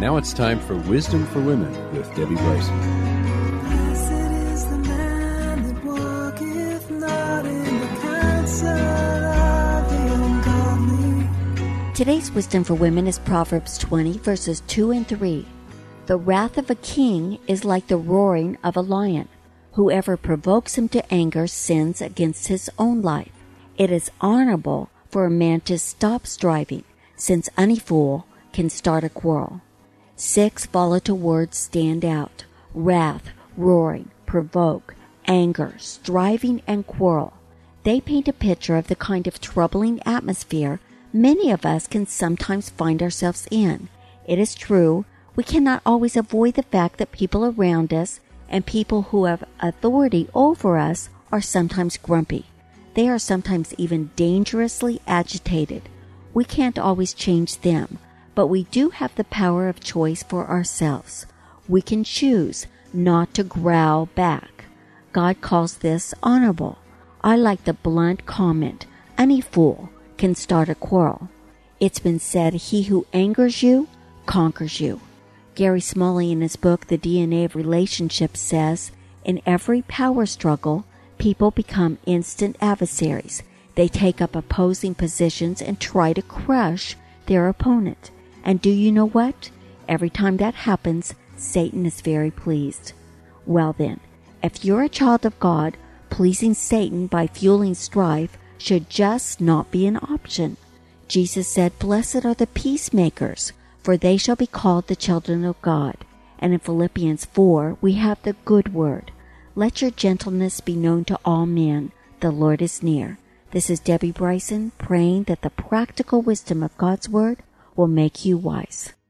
Now it's time for Wisdom for Women with Debbie Bryson. Blessed is the man that walketh not in the counsel of the ungodly. Today's Wisdom for Women is Proverbs 20, verses 2 and 3. The wrath of a king is like the roaring of a lion. Whoever provokes him to anger sins against his own life. It is honorable for a man to stop striving, since any fool can start a quarrel. 6 volatile words stand out: wrath, roaring, provoke, anger, striving, and quarrel. They paint a picture of the kind of troubling atmosphere many of us can sometimes find ourselves in. It is true, we cannot always avoid the fact that people around us and people who have authority over us are sometimes grumpy. They are sometimes even dangerously agitated. We can't always change them, but we do have the power of choice for ourselves. We can choose not to growl back. God calls this honorable. I like the blunt comment, any fool can start a quarrel. It's been said, he who angers you, conquers you. Gary Smalley, in his book, The DNA of Relationships, says, in every power struggle, people become instant adversaries. They take up opposing positions and try to crush their opponent. And do you know what? Every time that happens, Satan is very pleased. Well then, if you're a child of God, pleasing Satan by fueling strife should just not be an option. Jesus said, blessed are the peacemakers, for they shall be called the children of God. And in Philippians 4, we have the good word. Let your gentleness be known to all men. The Lord is near. This is Debbie Bryson, praying that the practical wisdom of God's word will make you wise.